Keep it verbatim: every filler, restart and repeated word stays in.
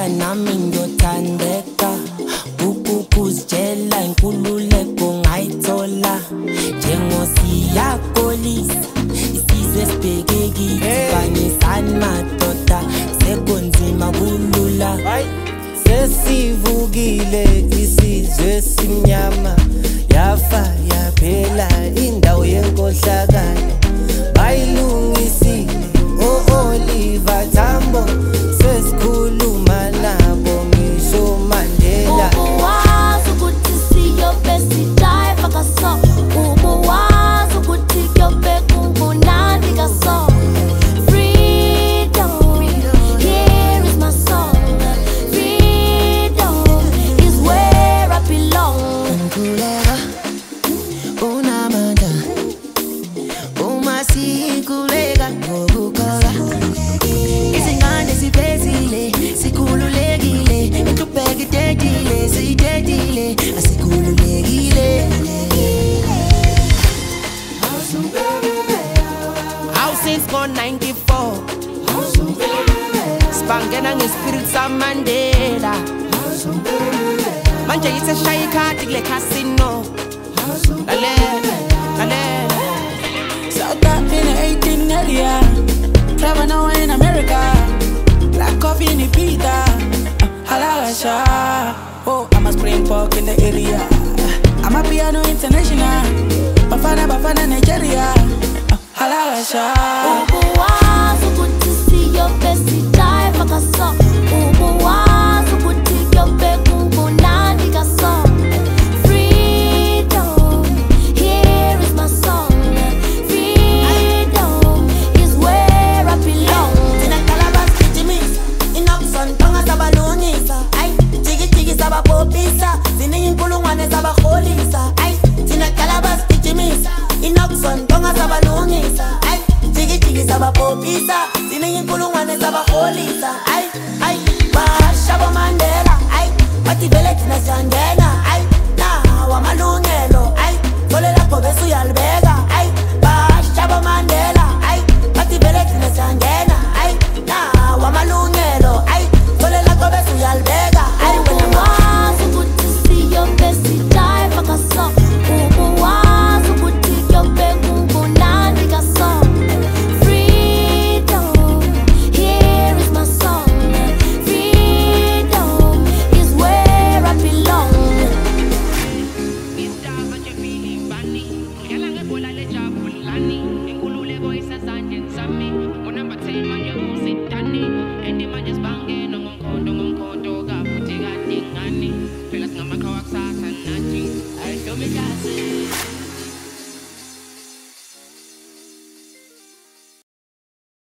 Ngiyazitshela nami ngiyothandeka, ukukuzitshela inkululeko ngayithola. Njengosiya Kolisi, isizwe sibhekekile, banisani madoda, sekunzima kulula. Sesivukile isizwe simnyama, yafa yaphela indawo yenkohlakalo. Bayilungisile o-Oliver Tambo, sesikhuluma nabo ngisho Mandela. Ubuwazi ukuthi siyobe sidive kaso, ubuwazi ukuthi kuyobe kumnandi kaso. Freedom, here is my song. Freedom is where I belong. Nkululeka, unamandla, uma sikhuleka ngokukholwa. Izingane ziphezile, sikhululekile, inhlupheko idedile, siyidedile, asikhululekile. How since gone ninety-four, sibangena ngespirit saMandela. Manje yiseshaya ikhadi kule casino. Lalela, lalela. South in eighteen area, travel now in America. Black coffee in the pita, halasha. Oh, I'm a spring pork in the area. I'm a piano international, Bafana Bafana Nigeria, halasha. Ubuwazi ukuthi siyobe sidive kaso, ubuwazi ukuthi kuyobe kumnandi kaso. Freedom, here is my song. Freedom is where I belong. Tina kalabas kitimisa, inopson tonga sabalungisa. Ay, jigi jigi sabapopisa, ziningi inkulungwane sabaholisa. Ay, tina kalabas kitimisa, inopson tonga sabalungisa. Ay, jigi jigi sabapopisa, ziningi inkulungwane sabaholisa. Ay, ay, bashabo Mandela. Ay, bativele tina siyangena. Ay, na wamalungelo. Ay, tole lakho bese uyalibeka. Ay, bashabo Mandela. Ay, bativele tina siyangena. Ay, na wamalungelo. Ay, tole lakho bese uyalibeka. Ay, wena Ubuwazi ukuthi siyobe sidive kaso, ubuwazi ukuthi kuyobe kumnandi kaso. Freedom, here is my song. Freedom is where I belong. I feel me, guys.